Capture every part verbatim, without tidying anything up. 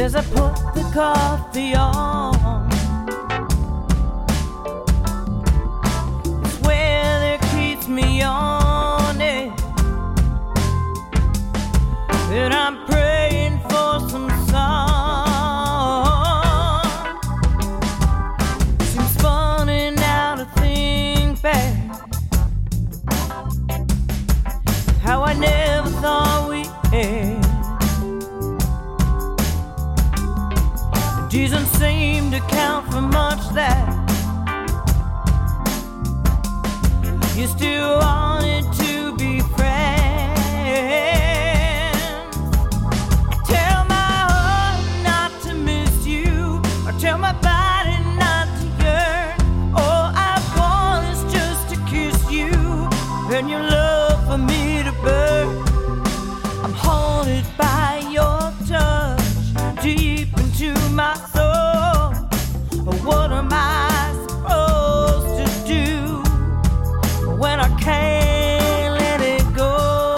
Yes, I put the coffee on. It's where that keeps me on it. And I'm praying for some sun. Seems funny now to think back how I never thought we had. Doesn't seem to count for much that you still wanted to be friends. Tell my heart not to miss you, or tell my body not to yearn. All I want is just to kiss you and your love for me to burn. I'm haunted by your touch deep into my soul. What am I supposed to do when I can't let it go?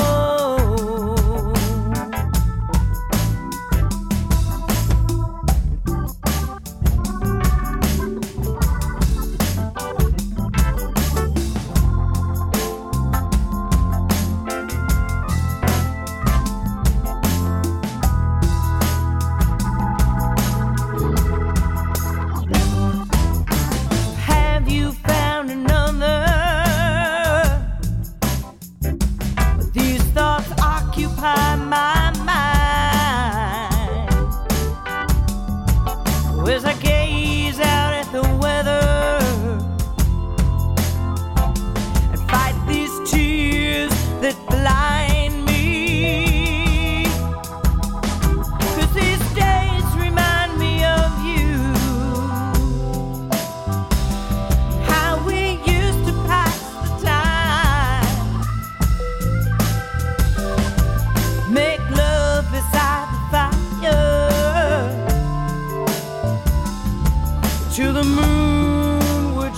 My mind as I gaze out at the weather and fight these tears that blind me, 'cause these days remind me of you, how we used to pass the time. Make love beside the fire till the moon would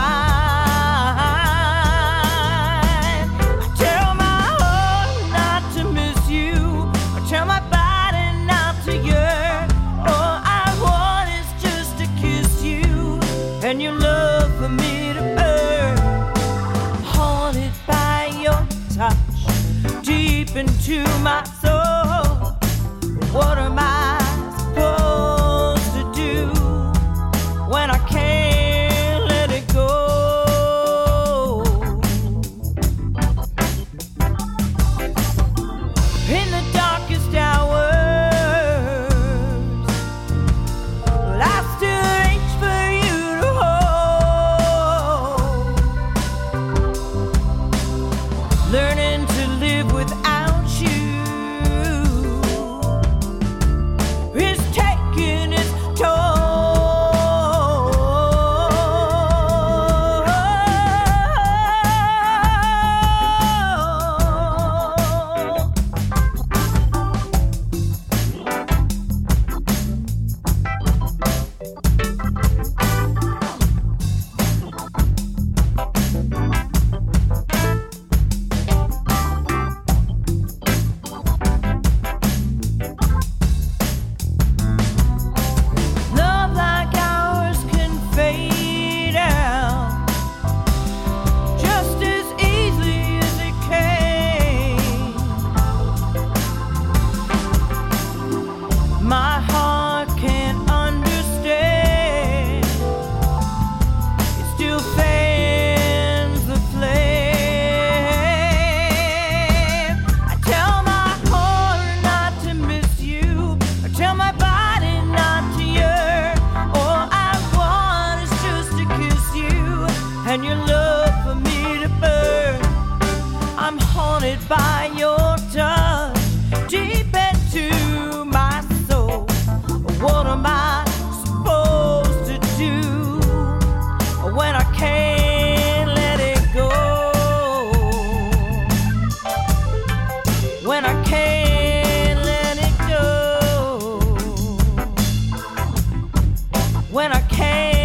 shine. I tell my heart not to miss you, I tell my body not to yearn. All I want is just to kiss you and your love for me to earn. I'm haunted by your touch deep into my soul. What am I supposed to do when I can't let it go? In the darkest hours, well, I still reach for you to hold. Learning to live without you is taking its toll. Love like ours can fade out just as easily as it came. My heart can't understand. It still fans the flame. I tell my heart not to miss you, I tell my body not to yearn. All I want is just to kiss you and your love for me to burn. I'm haunted by your touch deep into my soul. What am I supposed to do when I can't let it go? When I can't let it go. When I can't